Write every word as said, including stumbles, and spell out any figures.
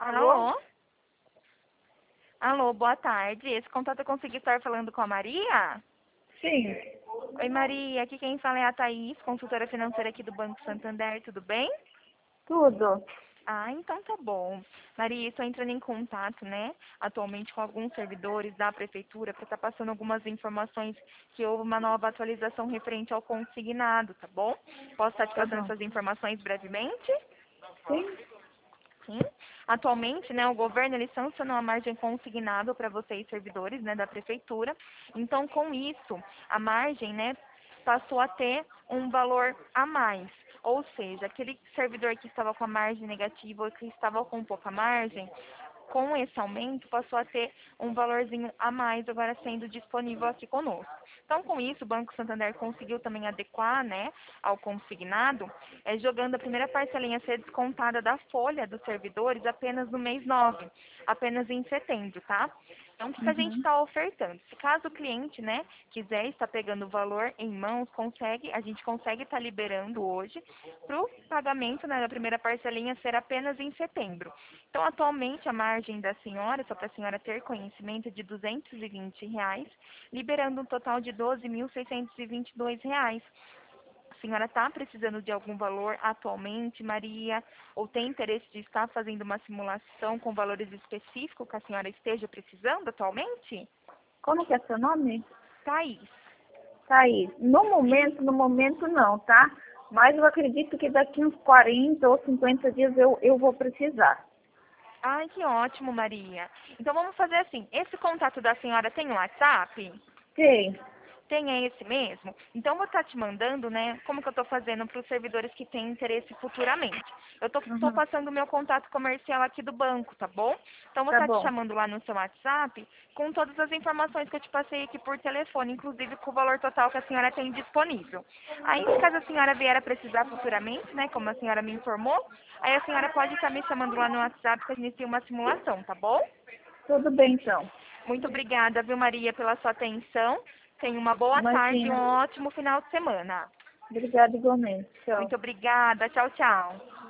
Alô? Alô? Alô, boa tarde. Esse contato eu consegui estar falando com a Maria? Sim, Oi, Maria. Aqui quem fala é a Thaís, consultora financeira aqui do Banco Santander. Tudo bem? tudo. Ah, então tá bom. Maria, estou entrando em contato, né, atualmente com alguns servidores da prefeitura para estar passando algumas informações que houve uma nova atualização referente ao consignado, tá bom? Posso estar te Tá passando bom. essas informações brevemente? Sim? Sim. Atualmente, né, o governo ele sancionou a margem consignada para vocês servidores, né, da prefeitura. Então, com isso, a margem, né, passou a ter um valor a mais. Ou seja, aquele servidor que estava com a margem negativa ou que estava com pouca margem, com esse aumento, passou a ter um valorzinho a mais agora sendo disponível aqui conosco. Então, com isso, o Banco Santander conseguiu também adequar, né, ao consignado, é, jogando a primeira parcelinha a ser descontada da folha dos servidores apenas no mês nove, apenas em setembro, tá? Então, o que, que a gente Uhum. está ofertando? Se caso o cliente, né, quiser estar pegando o valor em mãos, consegue, a gente consegue estar liberando hoje para o pagamento, né, da primeira parcelinha ser apenas em setembro. Então, atualmente, a margem da senhora, só para a senhora ter conhecimento, é de duzentos e vinte reais, liberando um total de doze mil seiscentos e vinte e dois reais. A senhora está precisando de algum valor atualmente, Maria? Ou tem interesse de estar fazendo uma simulação com valores específicos que a senhora esteja precisando atualmente? Como que é seu nome? Thaís. Thaís. No momento, no momento não, tá? Mas eu acredito que daqui uns quarenta ou cinquenta dias eu, eu vou precisar. Ai, que ótimo, Maria. Então vamos fazer assim. Esse contato da senhora tem um WhatsApp? Sim. Tem é esse mesmo? Então, vou estar te mandando, né, como que eu estou fazendo para os servidores que têm interesse futuramente. Eu estou Uhum. passando o meu contato comercial aqui do banco, tá bom? Então, vou Tá estar te bom. chamando lá no seu WhatsApp com todas as informações que eu te passei aqui por telefone, inclusive com o valor total que a senhora tem disponível. Aí, se caso a senhora vier a precisar futuramente, né, como a senhora me informou, aí a senhora pode estar me chamando lá no WhatsApp que a gente inicia uma simulação, tá bom? Tudo bem, então. Muito obrigada, viu, Maria, pela sua atenção. Tenha uma boa tarde e um Imagina. ótimo final de semana. Obrigada igualmente. Tchau. Muito obrigada. Tchau, tchau.